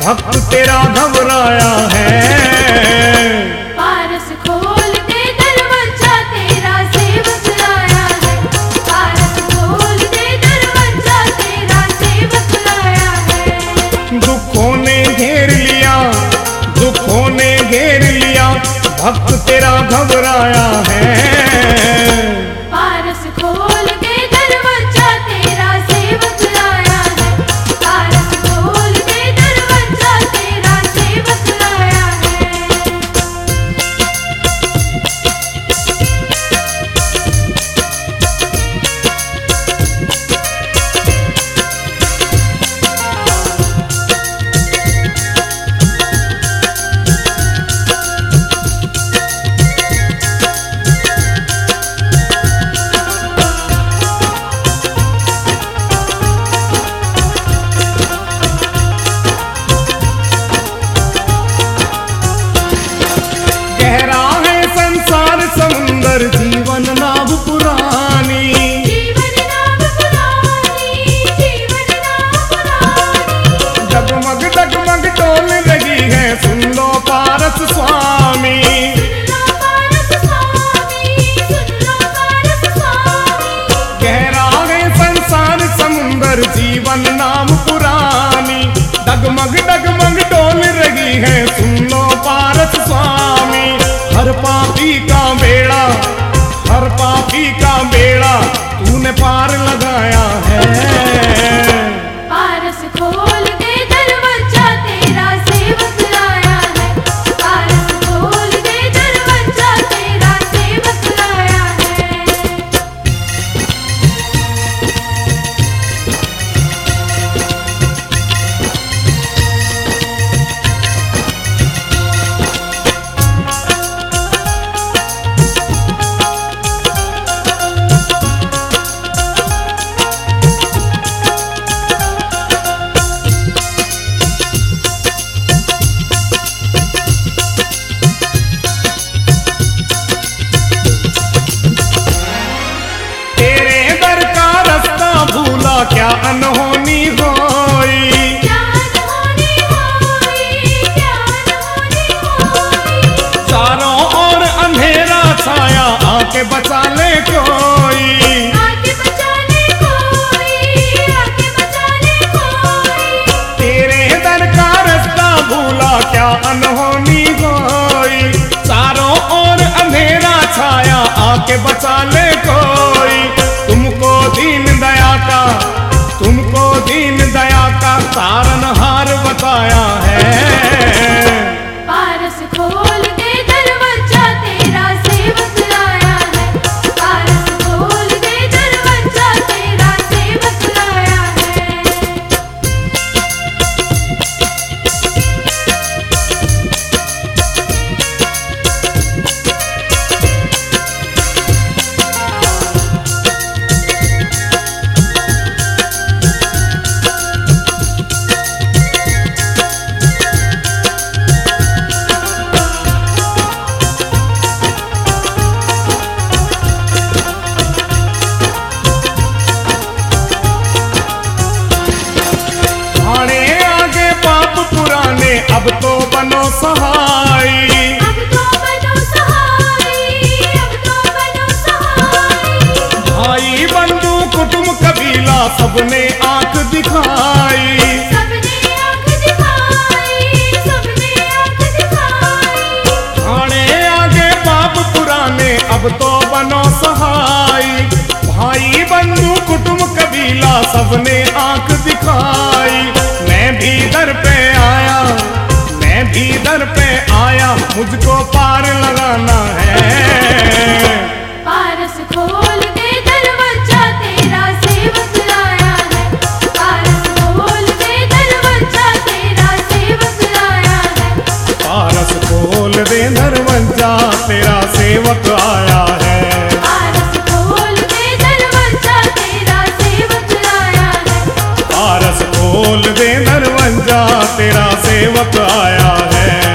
भक्त तेरा घबराया है। पारस खोल दे दरवाजा तेरा सेवक आया है। पारस खोल दे दरवाजा तेरा सेवक आया है। दुखों ने घेर लिया, दुखों ने घेर लिया, भक्त तेरा घबराया है। पारस खोल दे दरवाजा तेरा सेवक आया है। पारस खोल दे दरवाजा तेरा सेवक आया है। गहरा है संसार समुंदर, जीवन नाव पुरानी। जीवन नाव पुरानी, जीवन नाव पुरानी। डगमग डगमग डोल रही है, सुन लो पारस स्वामी। सुन लो पारस स्वामी, सुन लो पारस स्वामी। गहरा है संसार समुंदर, जीवन नाम पुरानी। डगमग डगमग डोल रही है, सुन लो पारस स्वामी। हर पापी का बेड़ा, हर पापी का बेड़ा तूने पार लगाया है। पारस खोल दे दरवाजा तेरा सेवक आया है। पारस खोल दे दरवाजा तेरा सेवक आया है। तेरे दर का रास्ता भूला, क्या अनहोनी होई। क्या अनहोनी होई, क्या अनहोनी होई। चारों ओर अंधेरा छाया, आके बचा ले कोई। आके बचा ले कोई, आके बचा ले कोई। तेरे दर का रास्ता भूला, क्या अनहोनी होई। चारों ओर अंधेरा छाया, आके बचा ले कोई। तुमको दीन दया का, तुमको दीन दया का तारनहार बताया है। पारस खोल दे दरवाजा तेरा सेवक आया है। पारस खोल दे दरवाजा तेरा सेवक आया है। भाड़े आगे पाप पुराने, अब तो बनो सहाई। अब तो बनो सहाई, अब तो बनो सहाई। भाई बंधु कुटुंब कबीला सबने आंख दिखाई। सबने आंख दिखाई, सबने आंख दिखाई। भाड़े आगे पाप पुराने, अब तो बनो सहाई। भाई बंधु कुटुंब कबीला सबने आंख दिखाई। मैं भी दर पे आया, मैं भी दर पे आया, मुझको पार लगाना है। पारस खोल दे दरवाजा तेरा सेवक आया है। पारस खोल दे दरवाजा तेरा सेवक आया है। पारस खोल दे दरवाजा तेरा सेवक आया है। पारस खोल दे दरवाजा तेरा सेवक आया है। पारस खोल दे दरवाजा तेरा सेवक आया है।